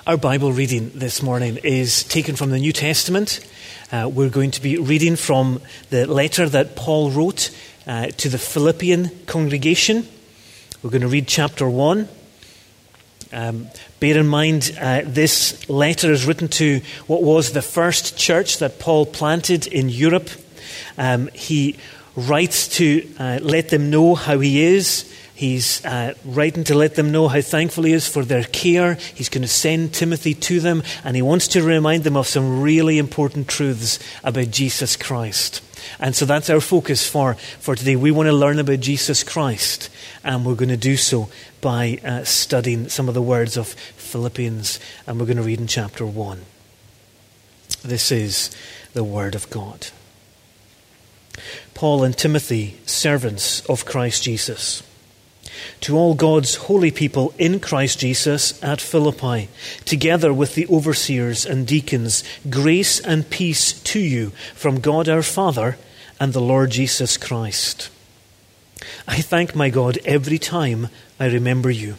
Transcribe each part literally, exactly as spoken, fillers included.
Our Bible reading this morning is taken from the New Testament. Uh, we're going to be reading from the letter that Paul wrote uh, to the Philippian congregation. We're going to read chapter one. Um, bear in mind, uh, this letter is written to what was the first church that Paul planted in Europe. Um, he writes to uh, let them know how he is. He's uh, writing to let them know how thankful he is for their care. He's going to send Timothy to them, and he wants to remind them of some really important truths about Jesus Christ. And so that's our focus for, for today. We want to learn about Jesus Christ, and we're going to do so by uh, studying some of the words of Philippians, and we're going to read in chapter one. This is the Word of God. Paul and Timothy, servants of Christ Jesus, to all God's holy people in Christ Jesus at Philippi, together with the overseers and deacons, grace and peace to you from God our Father and the Lord Jesus Christ. I thank my God every time I remember you.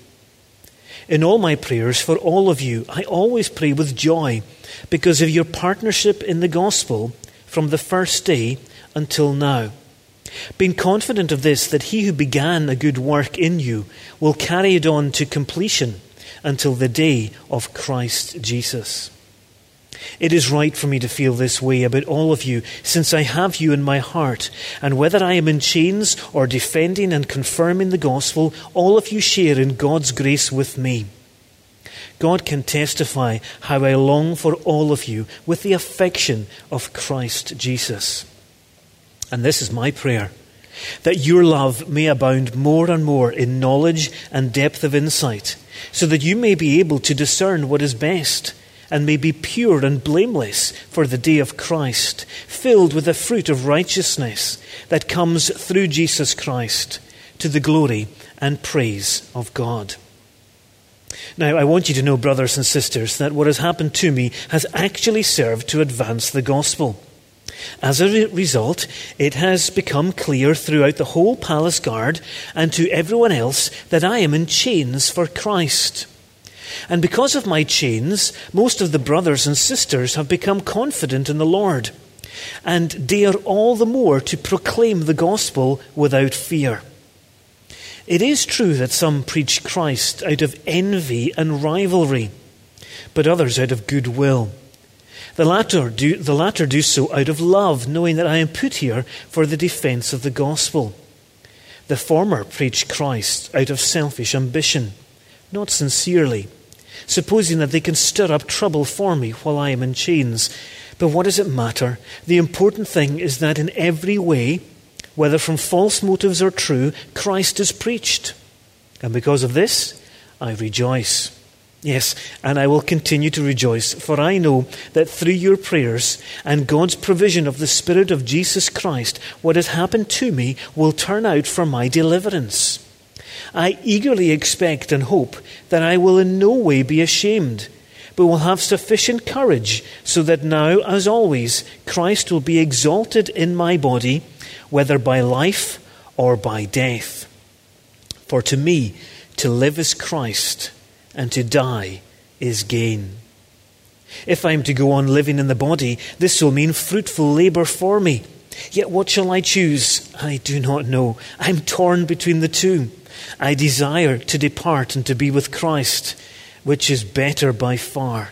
In all my prayers for all of you, I always pray with joy because of your partnership in the gospel from the first day until now. Being confident of this, that he who began a good work in you will carry it on to completion until the day of Christ Jesus. It is right for me to feel this way about all of you, since I have you in my heart, and whether I am in chains or defending and confirming the gospel, all of you share in God's grace with me. God can testify how I long for all of you with the affection of Christ Jesus. And this is my prayer, that your love may abound more and more in knowledge and depth of insight, so that you may be able to discern what is best, and may be pure and blameless for the day of Christ, filled with the fruit of righteousness that comes through Jesus Christ, to the glory and praise of God. Now, I want you to know, brothers and sisters, that what has happened to me has actually served to advance the gospel. As a result, it has become clear throughout the whole palace guard and to everyone else that I am in chains for Christ. And because of my chains, most of the brothers and sisters have become confident in the Lord and dare all the more to proclaim the gospel without fear. It is true that some preach Christ out of envy and rivalry, but others out of goodwill. The latter do, the latter do so out of love, knowing that I am put here for the defense of the gospel. The former preach Christ out of selfish ambition, not sincerely, supposing that they can stir up trouble for me while I am in chains. But what does it matter? The important thing is that in every way, whether from false motives or true, Christ is preached. And because of this, I rejoice. Yes, and I will continue to rejoice, for I know that through your prayers and God's provision of the Spirit of Jesus Christ, what has happened to me will turn out for my deliverance. I eagerly expect and hope that I will in no way be ashamed, but will have sufficient courage, so that now, as always, Christ will be exalted in my body, whether by life or by death. For to me, to live is Christ, and to die is gain. If I am to go on living in the body, this will mean fruitful labour for me. Yet what shall I choose? I do not know. I am torn between the two. I desire to depart and to be with Christ, which is better by far.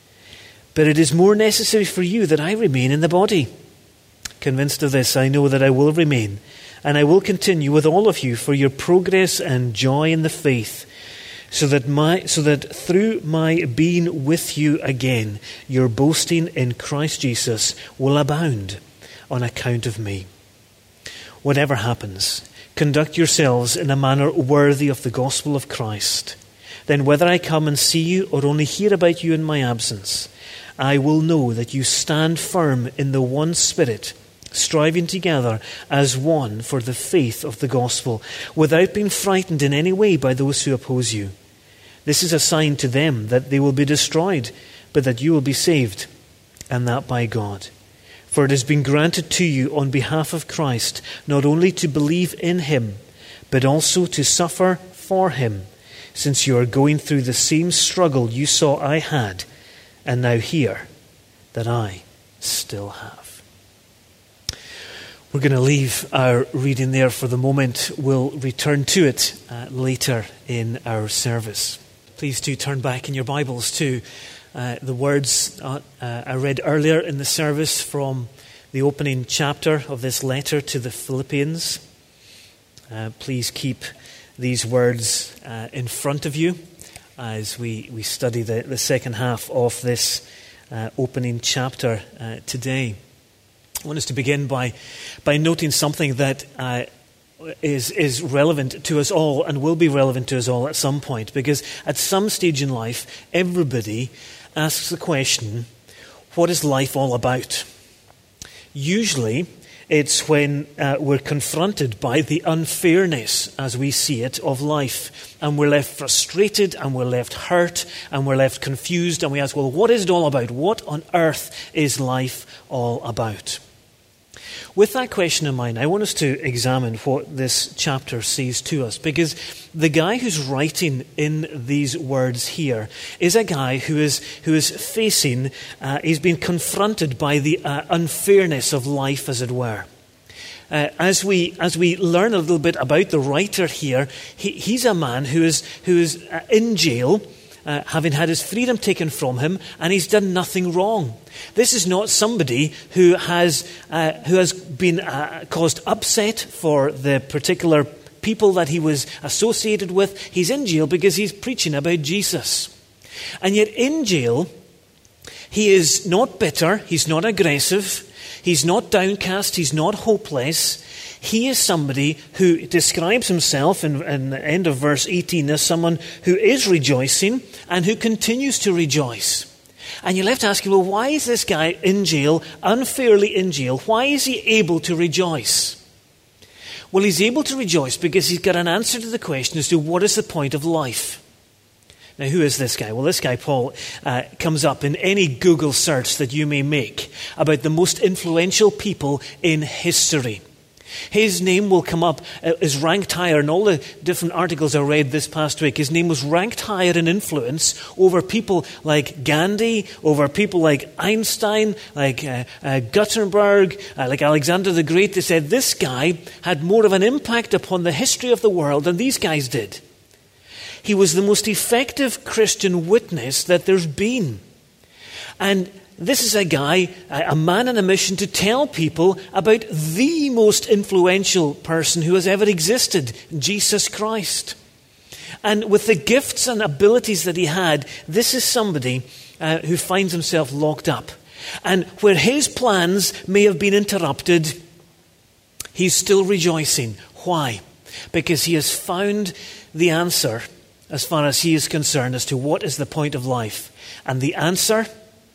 But it is more necessary for you that I remain in the body. Convinced of this, I know that I will remain, and I will continue with all of you for your progress and joy in the faith, So that my so that through my being with you again, your boasting in Christ Jesus will abound on account of me. Whatever happens, conduct yourselves in a manner worthy of the gospel of Christ. Then whether I come and see you or only hear about you in my absence, I will know that you stand firm in the one Spirit, striving together as one for the faith of the gospel, without being frightened in any way by those who oppose you. This is a sign to them that they will be destroyed, but that you will be saved, and that by God. For it has been granted to you on behalf of Christ, not only to believe in him, but also to suffer for him, since you are going through the same struggle you saw I had, and now hear that I still have. We're going to leave our reading there for the moment. We'll return to it uh, later in our service. Please do turn back in your Bibles to uh, the words uh, uh, I read earlier in the service from the opening chapter of this letter to the Philippians. Uh, please keep these words uh, in front of you as we, we study the, the second half of this uh, opening chapter uh, today. I want us to begin by by noting something that uh, is is relevant to us all and will be relevant to us all at some point, because at some stage in life, everybody asks the question, what is life all about? Usually, it's when uh, we're confronted by the unfairness, as we see it, of life, and we're left frustrated, and we're left hurt, and we're left confused, and we ask, well, what is it all about? What on earth is life all about? With that question in mind, I want us to examine what this chapter says to us, because the guy who's writing in these words here is a guy who is who is facing, uh, he's been confronted by the uh, unfairness of life, as it were. Uh, as we as we learn a little bit about the writer here, he, he's a man who is who is uh, in jail, Uh, having had his freedom taken from him, and he's done nothing wrong. This is not somebody who has uh, who has been uh, caused upset for the particular people that he was associated with. He's in jail because he's preaching about Jesus. And yet in jail, he is not bitter, he's not aggressive, he's not downcast, he's not hopeless. He is somebody who describes himself in, in the end of verse eighteen as someone who is rejoicing and who continues to rejoice. And you're left asking, well, why is this guy in jail, unfairly in jail? Why is he able to rejoice? Well, he's able to rejoice because he's got an answer to the question as to what is the point of life. Now, who is this guy? Well, this guy, Paul, uh, comes up in any Google search that you may make about the most influential people in history. His name will come up, uh, is ranked higher in all the different articles I read this past week. His name was ranked higher in influence over people like Gandhi, over people like Einstein, like uh, uh, Gutenberg, uh, like Alexander the Great. They said this guy had more of an impact upon the history of the world than these guys did. He was the most effective Christian witness that there's been. And this is a guy, a man on a mission to tell people about the most influential person who has ever existed, Jesus Christ. And with the gifts and abilities that he had, this is somebody uh, who finds himself locked up. And where his plans may have been interrupted, he's still rejoicing. Why? Because he has found the answer as far as he is concerned as to what is the point of life. And the answer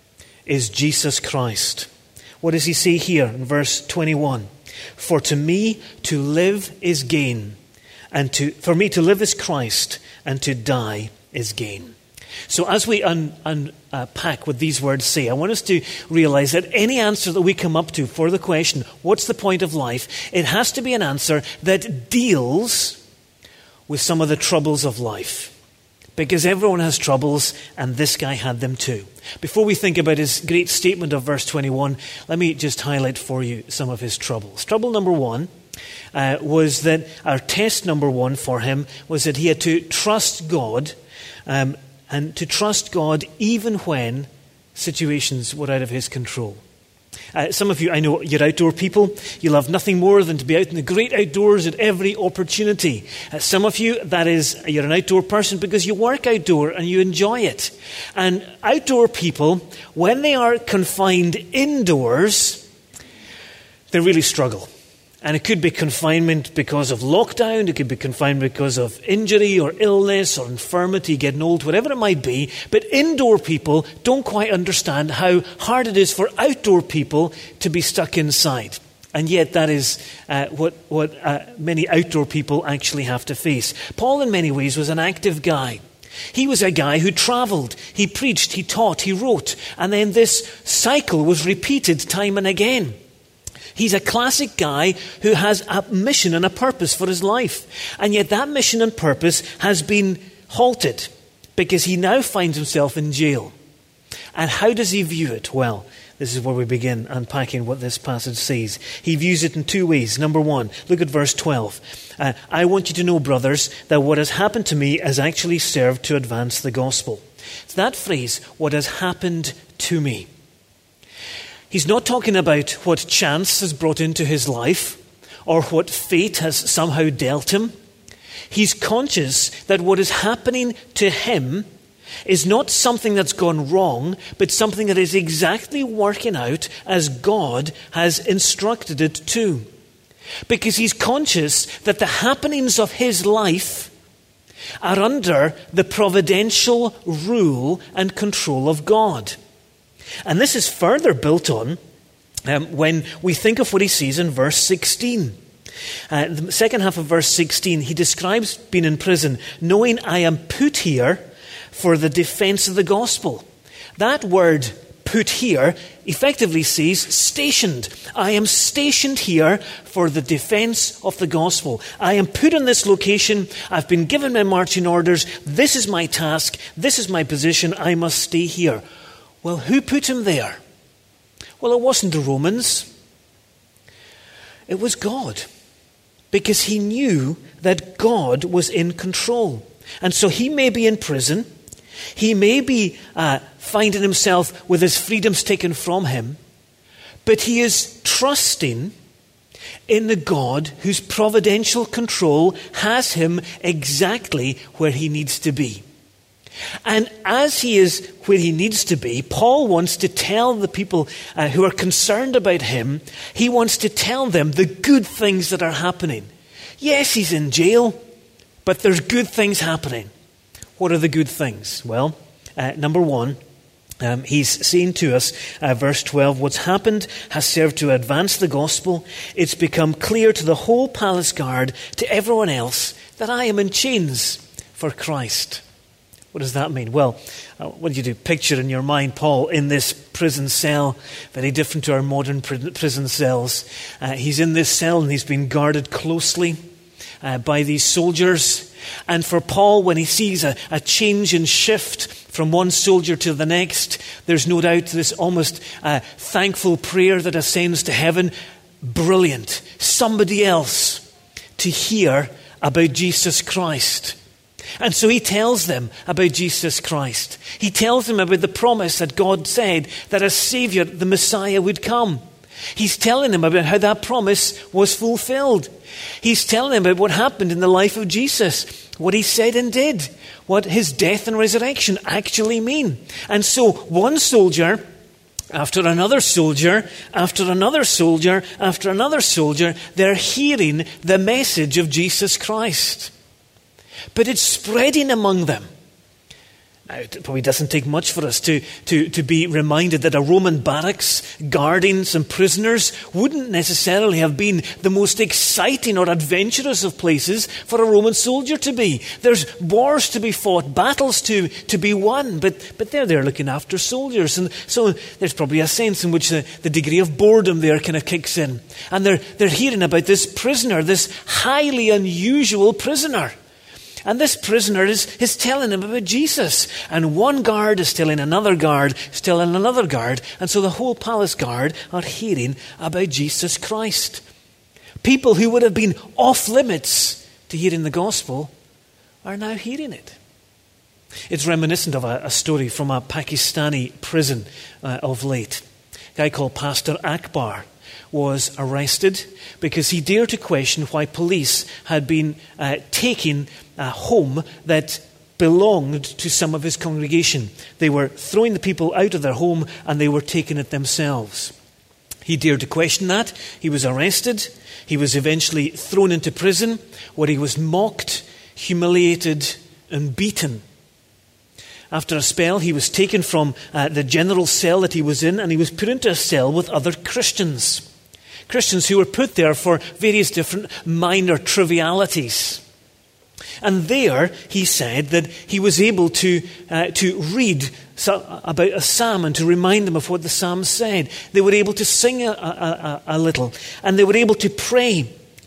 is Jesus Christ. What does he say here in verse twenty-one? For to me to live is gain, and to for me to live is Christ, and to die is gain. So as we un, unpack what these words say, I want us to realize that any answer that we come up to for the question, what's the point of life? It has to be an answer that deals with some of the troubles of life. Because everyone has troubles, and this guy had them too. Before we think about his great statement of verse twenty-one, let me just highlight for you some of his troubles. Trouble number one uh, was that, our test number one for him was that he had to trust God, um, and to trust God even when situations were out of his control. Uh, some of you, I know you're outdoor people. You love nothing more than to be out in the great outdoors at every opportunity. Uh, some of you, that is, you're an outdoor person because you work outdoor and you enjoy it. And outdoor people, when they are confined indoors, they really struggle. And it could be confinement because of lockdown, it could be confinement because of injury or illness or infirmity, getting old, whatever it might be. But indoor people don't quite understand how hard it is for outdoor people to be stuck inside. And yet that is uh, what, what uh, many outdoor people actually have to face. Paul in many ways was an active guy. He was a guy who travelled, he preached, he taught, he wrote. And then this cycle was repeated time and again. He's a classic guy who has a mission and a purpose for his life. And yet that mission and purpose has been halted because he now finds himself in jail. And how does he view it? Well, this is where we begin unpacking what this passage says. He views it in two ways. Number one, look at verse twelve. Uh, I want you to know, brothers, that what has happened to me has actually served to advance the gospel. It's that phrase, what has happened to me. He's not talking about what chance has brought into his life or what fate has somehow dealt him. He's conscious that what is happening to him is not something that's gone wrong, but something that is exactly working out as God has instructed it to. Because he's conscious that the happenings of his life are under the providential rule and control of God. And this is further built on um, when we think of what he sees in verse sixteen. Uh, the second half of verse sixteen, he describes being in prison, knowing I am put here for the defense of the gospel. That word put here effectively says stationed. I am stationed here for the defense of the gospel. I am put in this location. I've been given my marching orders. This is my task. This is my position. I must stay here. Well, who put him there? Well, it wasn't the Romans. It was God. Because he knew that God was in control. And so he may be in prison. He may be uh, finding himself with his freedoms taken from him. But he is trusting in the God whose providential control has him exactly where he needs to be. And as he is where he needs to be, Paul wants to tell the people uh, who are concerned about him, he wants to tell them the good things that are happening. Yes, he's in jail, but there's good things happening. What are the good things? Well, uh, number one, um, he's saying to us, uh, verse twelve, what's happened has served to advance the gospel. It's become clear to the whole palace guard, to everyone else, that I am in chains for Christ. What does that mean? Well, uh, what do you do? Picture in your mind Paul in this prison cell, very different to our modern pr- prison cells. Uh, he's in this cell and he's been guarded closely uh, by these soldiers. And for Paul, when he sees a, a change and shift from one soldier to the next, there's no doubt this almost uh, thankful prayer that ascends to heaven. Brilliant. Somebody else to hear about Jesus Christ. And so he tells them about Jesus Christ. He tells them about the promise that God said that a Savior, the Messiah, would come. He's telling them about how that promise was fulfilled. He's telling them about what happened in the life of Jesus, what he said and did, what his death and resurrection actually mean. And so one soldier after another soldier, after another soldier, after another soldier, they're hearing the message of Jesus Christ. But it's spreading among them. Now, it probably doesn't take much for us to, to, to be reminded that a Roman barracks guarding some prisoners wouldn't necessarily have been the most exciting or adventurous of places for a Roman soldier to be. There's wars to be fought, battles to, to be won, but, but they're there looking after soldiers. And so there's probably a sense in which the, the degree of boredom there kind of kicks in. And they're, they're hearing about this prisoner, this highly unusual prisoner. And this prisoner is, is telling him about Jesus. And one guard is telling another guard, is telling another guard. And so the whole palace guard are hearing about Jesus Christ. People who would have been off limits to hearing the gospel are now hearing it. It's reminiscent of a, a story from a Pakistani prison uh, of late. A guy called Pastor Akbar was arrested because he dared to question why police had been uh, taking a home that belonged to some of his congregation. They were throwing the people out of their home and they were taking it themselves. He dared to question that. He was arrested. He was eventually thrown into prison where he was mocked, humiliated and beaten. After a spell, he was taken from uh, the general cell that he was in and he was put into a cell with other Christians. Christians who were put there for various different minor trivialities. And there, he said that he was able to uh, to read so, about a psalm and to remind them of what the psalm said. They were able to sing a, a, a, a little. And they were able to pray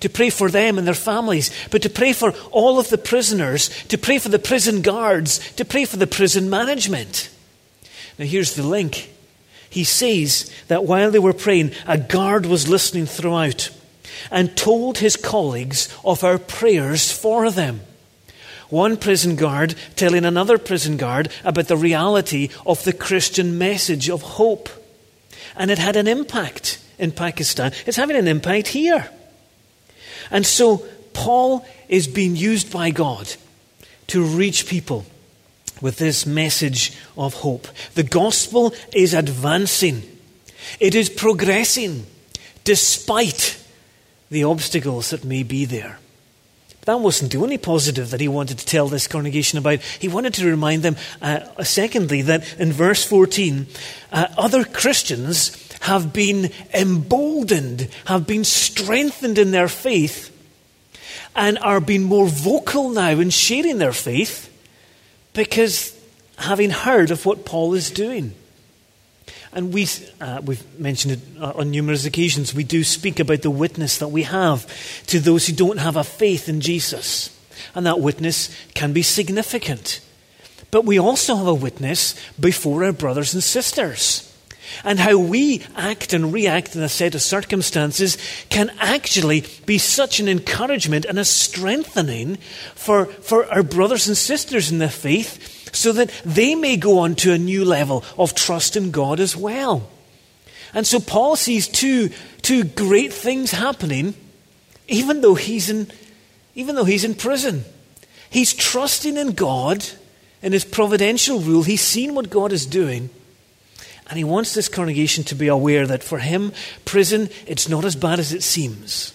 to pray for them and their families, but to pray for all of the prisoners, to pray for the prison guards, to pray for the prison management. Now here's the link. He says that while they were praying, a guard was listening throughout and told his colleagues of our prayers for them. One prison guard telling another prison guard about the reality of the Christian message of hope. And it had an impact in Pakistan. It's having an impact here. And so Paul is being used by God to reach people with this message of hope. The gospel is advancing. It is progressing despite the obstacles that may be there. But that wasn't the only positive that he wanted to tell this congregation about. He wanted to remind them, uh, secondly, that in verse fourteen, uh, other Christians have been emboldened, have been strengthened in their faith, and are being more vocal now in sharing their faith because having heard of what Paul is doing. And we, uh, we've mentioned it on numerous occasions, we do speak about the witness that we have to those who don't have a faith in Jesus. And that witness can be significant. But we also have a witness before our brothers and sisters. And how we act and react in a set of circumstances can actually be such an encouragement and a strengthening for, for our brothers and sisters in the faith, so that they may go on to a new level of trust in God as well. And so Paul sees two, two great things happening, even though he's in, even though he's in prison. He's trusting in God, in his providential rule. He's seen what God is doing. And he wants this congregation to be aware that for him, prison, it's not as bad as it seems.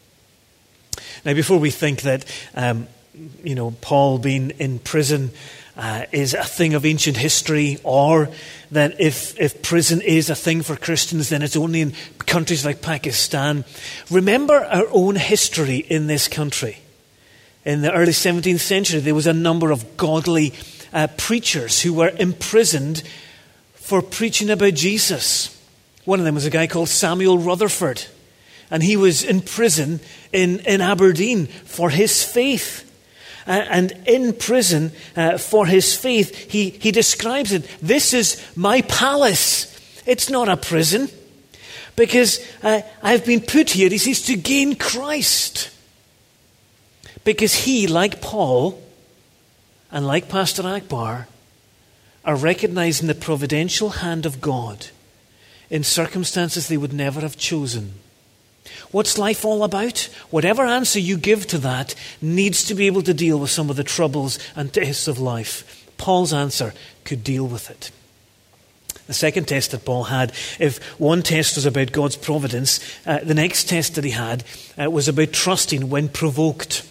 Now, before we think that, um, you know, Paul being in prison uh, is a thing of ancient history, or that if, if prison is a thing for Christians, then it's only in countries like Pakistan. Remember our own history in this country. In the early seventeenth century, there was a number of godly uh, preachers who were imprisoned for preaching about Jesus. One of them was a guy called Samuel Rutherford. And he was in prison in, in Aberdeen for his faith. Uh, and in prison uh, for his faith, he, he describes it, this is my palace. It's not a prison. Because uh, I've been put here, he says, to gain Christ. Because he, like Paul, and like Pastor Akbar, are recognizing the providential hand of God in circumstances they would never have chosen. What's life all about? Whatever answer you give to that needs to be able to deal with some of the troubles and tests of life. Paul's answer could deal with it. The second test that Paul had, if one test was about God's providence, uh, the next test that he had uh, was about trusting when provoked.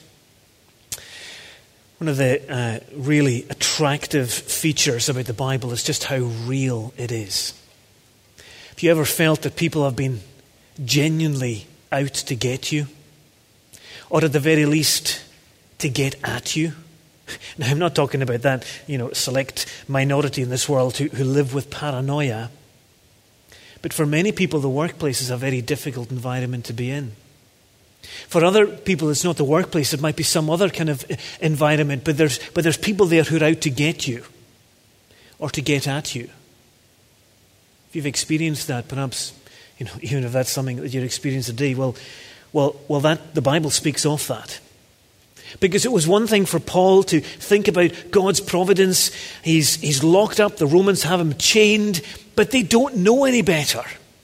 One of the uh, really attractive features about the Bible is just how real it is. Have you ever felt that people have been genuinely out to get you? Or at the very least, to get at you? Now, I'm not talking about that, you know, select minority in this world who, who live with paranoia. But for many people, the workplace is a very difficult environment to be in. For other people, it's not the workplace. It might be some other kind of environment. But there's, but there's people there who are out to get you or to get at you. If you've experienced that, perhaps, you know, even if that's something that you're experiencing today, well, well, well, that the Bible speaks of that. Because it was one thing for Paul to think about God's providence. He's, he's locked up. The Romans have him chained, but they don't know any better.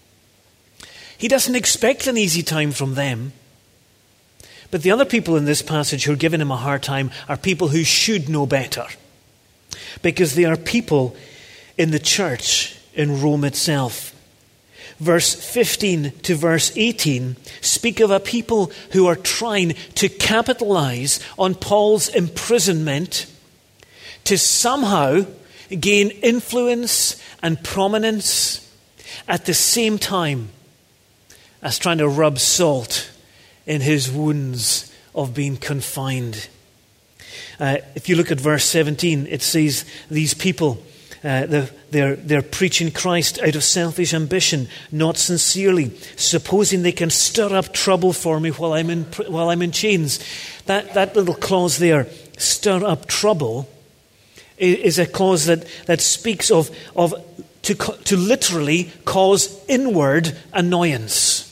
He doesn't expect an easy time from them. But the other people in this passage who are giving him a hard time are people who should know better. Because they are people in the church in Rome itself. Verse fifteen to verse eighteen speak of a people who are trying to capitalize on Paul's imprisonment to somehow gain influence and prominence at the same time as trying to rub salt in his wounds of being confined. Uh, if you look at verse seventeen, it says these people Uh, the, they're, they're preaching Christ out of selfish ambition, not sincerely, supposing they can stir up trouble for me while I'm in while I'm in chains. That that little clause there, stir up trouble, is a clause that, that speaks of of to to literally cause inward annoyance.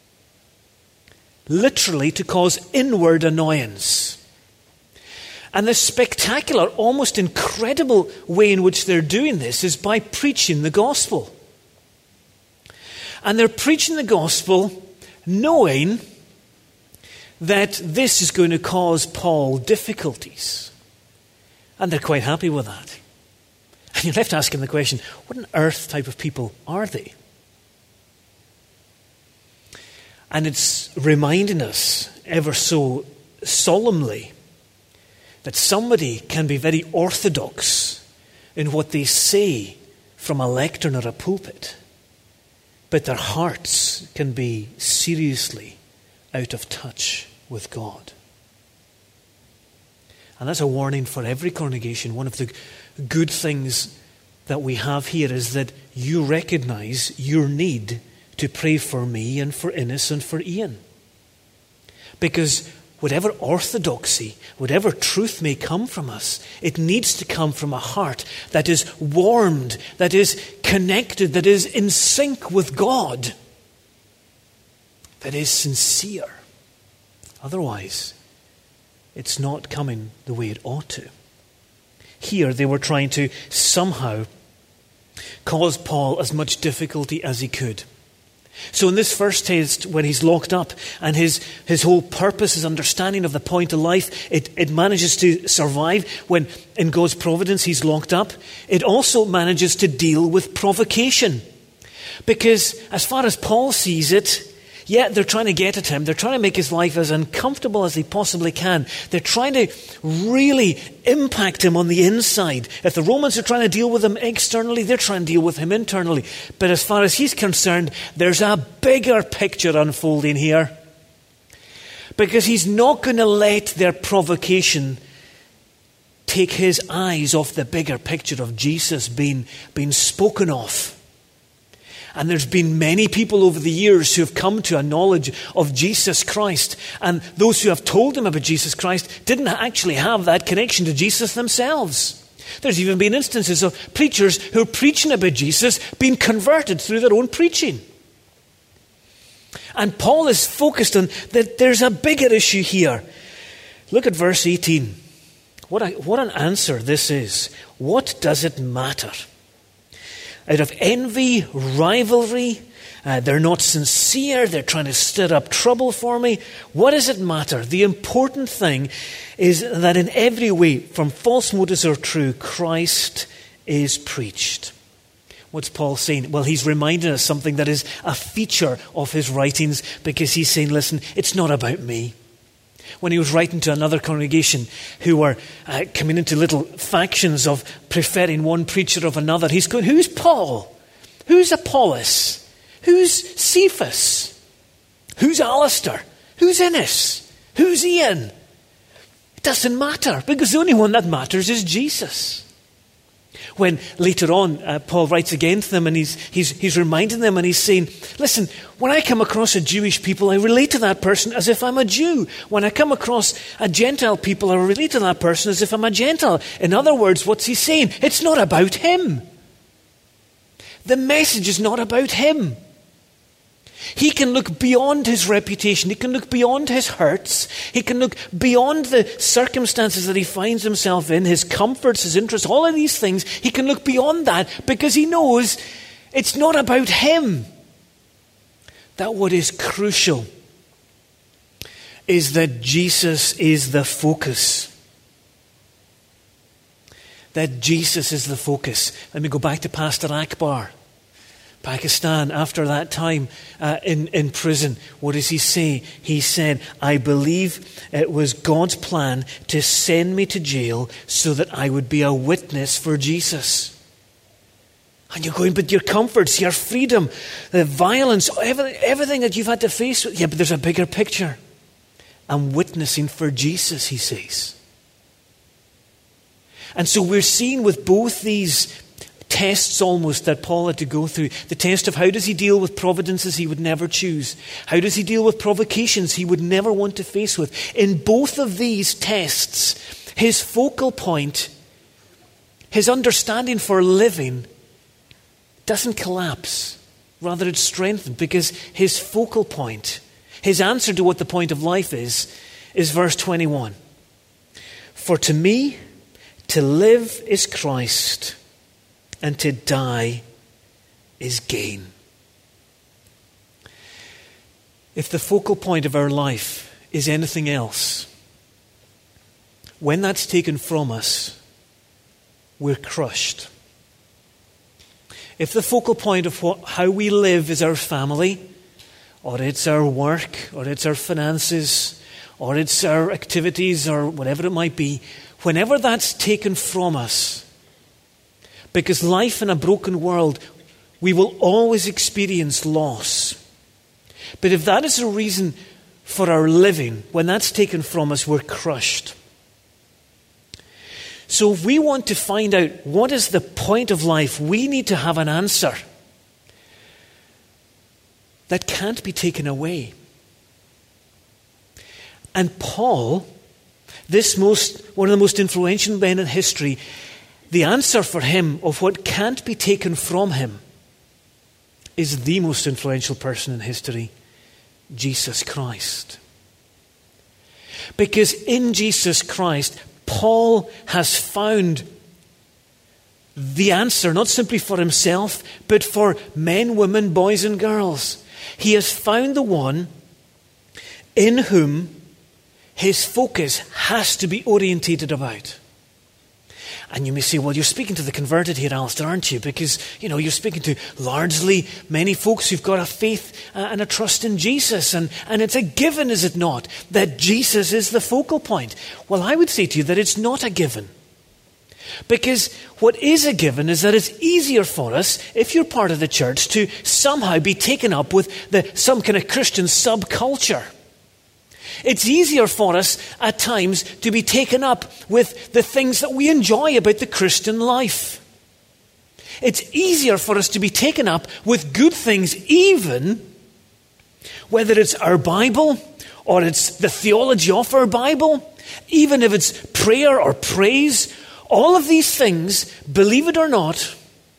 Literally to cause inward annoyance. And the spectacular, almost incredible way in which they're doing this is by preaching the gospel. And they're preaching the gospel knowing that this is going to cause Paul difficulties. And they're quite happy with that. And you're left asking the question, what on earth type of people are they? And it's reminding us ever so solemnly that somebody can be very orthodox in what they say from a lectern or a pulpit, but their hearts can be seriously out of touch with God. And that's a warning for every congregation. One of the good things that we have here is that you recognize your need to pray for me and for Innes and for Ian. Because whatever orthodoxy, whatever truth may come from us, it needs to come from a heart that is warmed, that is connected, that is in sync with God, that is sincere. Otherwise, it's not coming the way it ought to. Here they were trying to somehow cause Paul as much difficulty as he could. So in this first test, when he's locked up and his, his whole purpose, his understanding of the point of life, it, it manages to survive when in God's providence he's locked up. It also manages to deal with provocation. Because as far as Paul sees it, yeah, they're trying to get at him. They're trying to make his life as uncomfortable as they possibly can. They're trying to really impact him on the inside. If the Romans are trying to deal with him externally, they're trying to deal with him internally. But as far as he's concerned, there's a bigger picture unfolding here. Because he's not going to let their provocation take his eyes off the bigger picture of Jesus being, being spoken of. And there's been many people over the years who have come to a knowledge of Jesus Christ. And those who have told them about Jesus Christ didn't actually have that connection to Jesus themselves. There's even been instances of preachers who are preaching about Jesus being converted through their own preaching. And Paul is focused on that there's a bigger issue here. Look at verse eighteen. What, a, what an answer this is. What does it matter? Out of envy, rivalry, uh, they're not sincere, they're trying to stir up trouble for me. What does it matter? The important thing is that in every way, from false motives or true, Christ is preached. What's Paul saying? Well, he's reminding us something that is a feature of his writings, because he's saying, listen, it's not about me. When he was writing to another congregation who were uh, coming into little factions of preferring one preacher of another, he's going, who's Paul? Who's Apollos? Who's Cephas? Who's Alistair? Who's Innes? Who's Ian? It doesn't matter, because the only one that matters is Jesus. When later on uh, Paul writes again to them, and he's, he's, he's reminding them, and he's saying, listen, when I come across a Jewish people, I relate to that person as if I'm a Jew. When I come across a Gentile people, I relate to that person as if I'm a Gentile. In other words, what's he saying? It's not about him. The message is not about him. He can look beyond his reputation. He can look beyond his hurts. He can look beyond the circumstances that he finds himself in, his comforts, his interests, all of these things. He can look beyond that because he knows it's not about him. That what is crucial is that Jesus is the focus. That Jesus is the focus. Let me go back to Pastor Akbar. Pakistan, after that time uh, in, in prison, what does he say? He said, I believe it was God's plan to send me to jail so that I would be a witness for Jesus. And you're going, but your comforts, your freedom, the violence, everything, everything that you've had to face. Yeah, but there's a bigger picture. I'm witnessing for Jesus, he says. And so we're seeing with both these tests almost that Paul had to go through. The test of how does he deal with providences he would never choose? How does he deal with provocations he would never want to face with? In both of these tests, his focal point, his understanding for living, doesn't collapse. Rather, it's strengthened because his focal point, his answer to what the point of life is, is verse twenty-one. For to me, to live is Christ, and to die is gain. If the focal point of our life is anything else, when that's taken from us, we're crushed. If the focal point of what, how we live is our family, or it's our work, or it's our finances, or it's our activities, or whatever it might be, whenever that's taken from us, because life in a broken world, we will always experience loss. But if that is a reason for our living, when that's taken from us, we're crushed. So if we want to find out what is the point of life, we need to have an answer that can't be taken away. And Paul, this most one of the most influential men in history, the answer for him of what can't be taken from him is the most influential person in history, Jesus Christ. Because in Jesus Christ, Paul has found the answer, not simply for himself, but for men, women, boys and girls. He has found the one in whom his focus has to be orientated about. And you may say, well, you're speaking to the converted here, Alistair, aren't you? Because, you know, you're speaking to largely many folks who've got a faith and a trust in Jesus. And, and it's a given, is it not, that Jesus is the focal point? Well, I would say to you that it's not a given. Because what is a given is that it's easier for us, if you're part of the church, to somehow be taken up with the, some kind of Christian subculture. It's easier for us at times to be taken up with the things that we enjoy about the Christian life. It's easier for us to be taken up with good things, even whether it's our Bible or it's the theology of our Bible, even if it's prayer or praise. All of these things, believe it or not,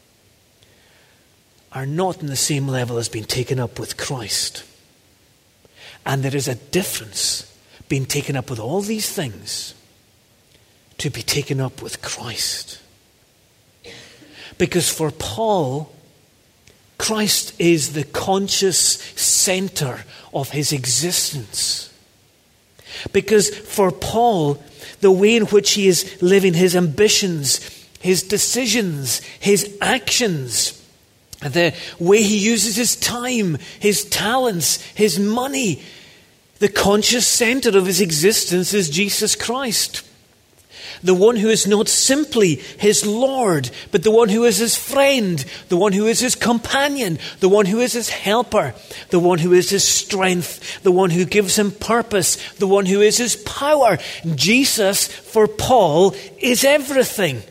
are not in the same level as being taken up with Christ. And there is a difference being taken up with all these things to be taken up with Christ. Because for Paul, Christ is the conscious center of his existence. Because for Paul, the way in which he is living, his ambitions, his decisions, his actions, the way he uses his time, his talents, his money, the conscious center of his existence is Jesus Christ. The one who is not simply his Lord, but the one who is his friend, the one who is his companion, the one who is his helper, the one who is his strength, the one who gives him purpose, the one who is his power. Jesus, for Paul, is everything.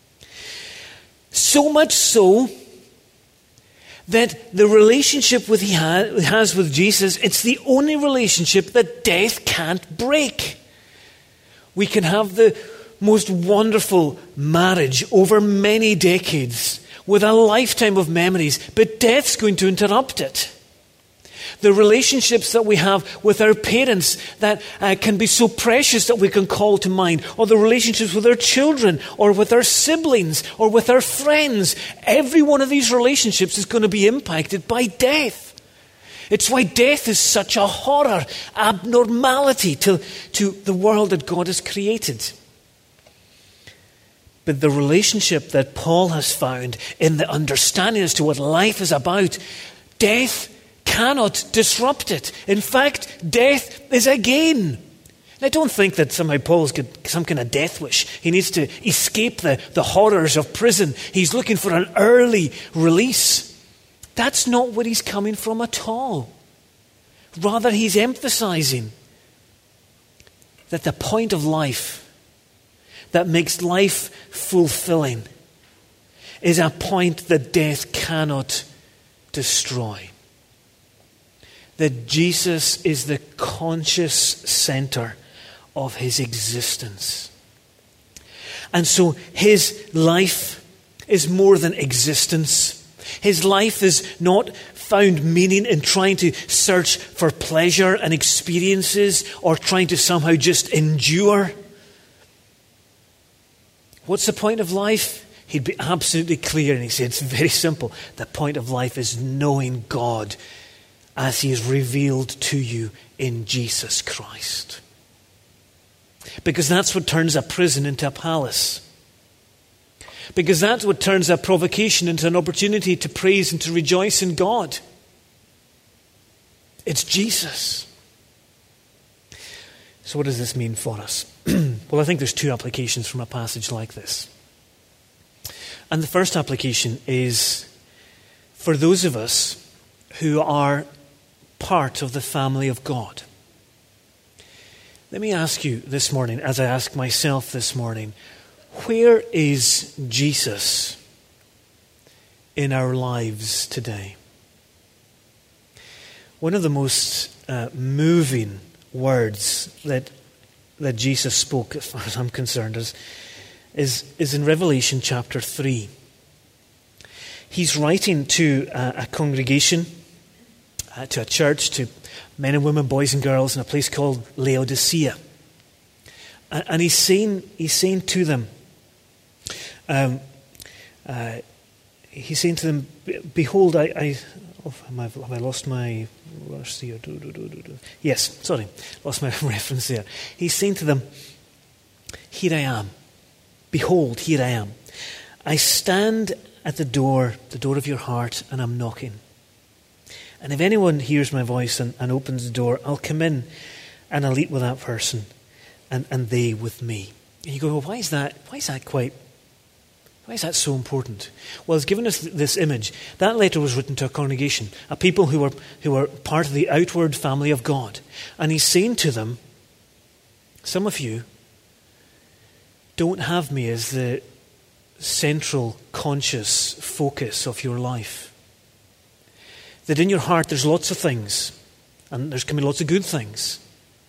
So much so that the relationship with he ha- has with Jesus, it's the only relationship that death can't break. We can have the most wonderful marriage over many decades with a lifetime of memories, but death's going to interrupt it. The relationships that we have with our parents that uh, can be so precious that we can call to mind, or the relationships with our children, or with our siblings, or with our friends. Every one of these relationships is going to be impacted by death. It's why death is such a horror, abnormality to, to the world that God has created. But the relationship that Paul has found in the understanding as to what life is about, death cannot disrupt it. In fact, death is a gain. And I don't think that somehow Paul's got some kind of death wish. He needs to escape the, the horrors of prison. He's looking for an early release. That's not what he's coming from at all. Rather, he's emphasizing that the point of life that makes life fulfilling is a point that death cannot destroy. That Jesus is the conscious center of his existence. And so his life is more than existence. His life is not found meaning in trying to search for pleasure and experiences or trying to somehow just endure. What's the point of life? He'd be absolutely clear, and he said it's very simple. The point of life is knowing God as he is revealed to you in Jesus Christ. Because that's what turns a prison into a palace. Because that's what turns a provocation into an opportunity to praise and to rejoice in God. It's Jesus. So what does this mean for us? Well, I think there's two applications from a passage like this. And the first application is for those of us who are part of the family of God. Let me ask you this morning, as I ask myself this morning, where is Jesus in our lives today? One of the most uh, moving words that that Jesus spoke, as far as I'm concerned, is, is, is in Revelation chapter three. He's writing to a, a congregation, uh, to a church, to men and women, boys and girls, in a place called Laodicea. And, and he's saying, he's saying to them, um, uh, he's saying to them, behold, I, I oh, have, I, have I lost my verse here? Do, do, do, do, do. Yes, sorry, lost my reference there. He's saying to them, here I am. Behold, here I am. I stand at the door, the door of your heart, and I'm knocking. And if anyone hears my voice and, and opens the door, I'll come in and I'll eat with that person and, and they with me. And you go, well, why is that? Why is that quite, why is that so important? Well, it's given us this image. That letter was written to a congregation, a people who were, who were part of the outward family of God. And he's saying to them, some of you don't have me as the central conscious focus of your life. That in your heart there's lots of things, and there's coming lots of good things.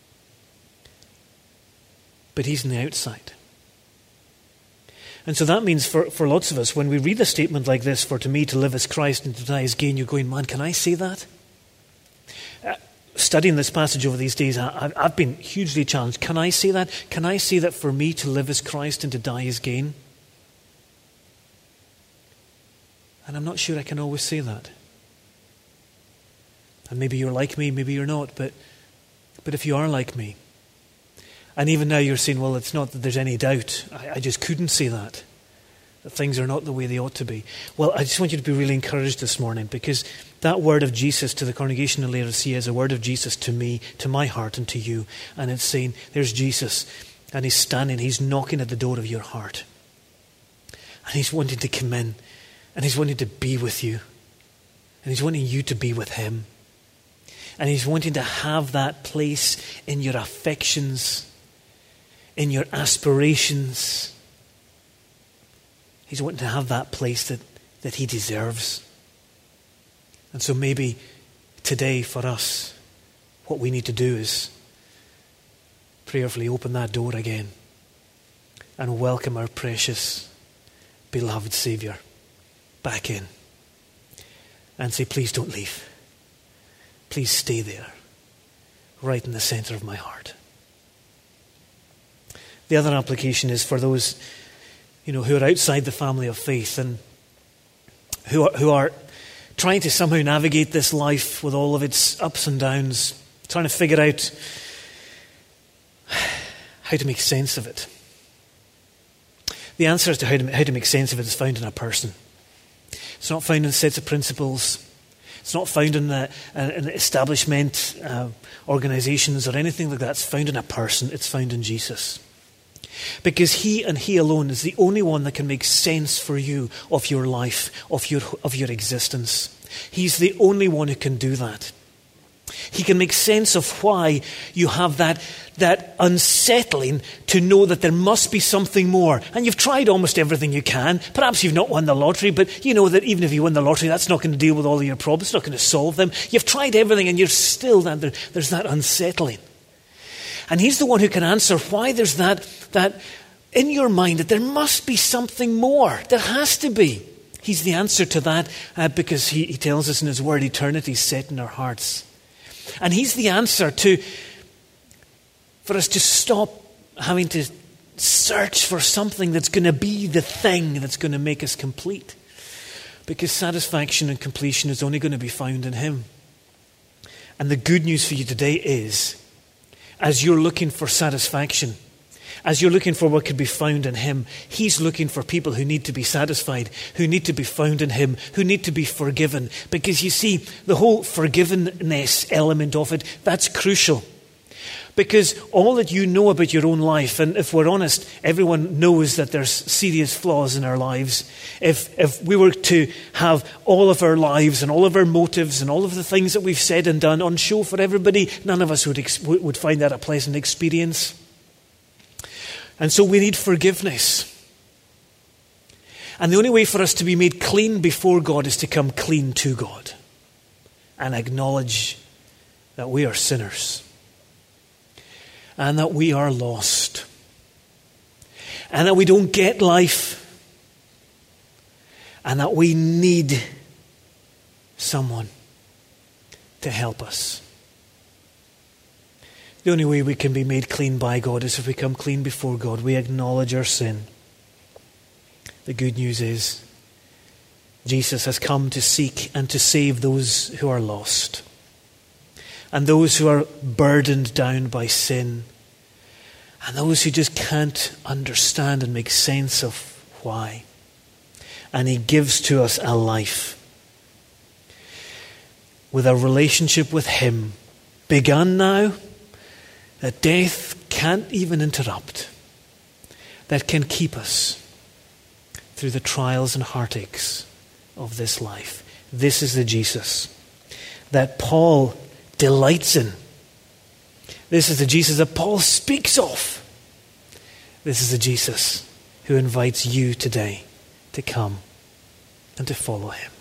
But he's on the outside. And so that means for, for lots of us, when we read a statement like this, for to me to live as Christ and to die as gain, you're going, man, can I say that? Uh, studying this passage over these days, I, I've been hugely challenged. Can I say that? Can I say that for me to live as Christ and to die as gain? And I'm not sure I can always say that. And maybe you're like me, maybe you're not, but but if you are like me, and even now you're saying, well, it's not that there's any doubt, I, I just couldn't say that, that things are not the way they ought to be. Well, I just want you to be really encouraged this morning, because that word of Jesus to the congregation in Laodicea is a word of Jesus to me, to my heart and to you. And it's saying, there's Jesus, and he's standing, he's knocking at the door of your heart. And he's wanting to come in, and he's wanting to be with you, and he's wanting you to be with him. And he's wanting to have that place in your affections, in your aspirations. He's wanting to have that place that, that he deserves. And so maybe today for us, what we need to do is prayerfully open that door again and welcome our precious, beloved Saviour back in. And say, please don't leave. Please stay there, right in the center of my heart. The other application is for those, you know, who are outside the family of faith and who are, who are trying to somehow navigate this life with all of its ups and downs, trying to figure out how to make sense of it. The answer as to how to, how to make sense of it is found in a person. It's not found in sets of principles. It's not found in, the, in establishment, uh, organizations or anything like that. It's found in a person. It's found in Jesus. Because he and he alone is the only one that can make sense for you of your life, of your, of your existence. He's the only one who can do that. He can make sense of why you have that, that unsettling to know that there must be something more. And you've tried almost everything you can. Perhaps you've not won the lottery, but you know that even if you win the lottery, that's not going to deal with all of your problems. It's not going to solve them. You've tried everything and you're still, there, there's that unsettling. And he's the one who can answer why there's that, that in your mind that there must be something more. There has to be. He's the answer to that uh, because he, he tells us in his word, eternity is set in our hearts. And he's the answer to, for us to stop having to search for something that's going to be the thing that's going to make us complete. Because satisfaction and completion is only going to be found in him. And the good news for you today is, as you're looking for satisfaction, as you're looking for what could be found in him, he's looking for people who need to be satisfied, who need to be found in him, who need to be forgiven. Because you see, the whole forgiveness element of it, that's crucial. Because all that you know about your own life, and if we're honest, everyone knows that there's serious flaws in our lives. If if we were to have all of our lives and all of our motives and all of the things that we've said and done on show for everybody, none of us would ex- would find that a pleasant experience. And so we need forgiveness. And the only way for us to be made clean before God is to come clean to God and acknowledge that we are sinners and that we are lost and that we don't get life and that we need someone to help us. The only way we can be made clean by God is if we come clean before God. We acknowledge our sin. The good news is Jesus has come to seek and to save those who are lost and those who are burdened down by sin and those who just can't understand and make sense of why. And he gives to us a life with a relationship with him begun now, that death can't even interrupt, that can keep us through the trials and heartaches of this life. This is the Jesus that Paul delights in. This is the Jesus that Paul speaks of. This is the Jesus who invites you today to come and to follow him.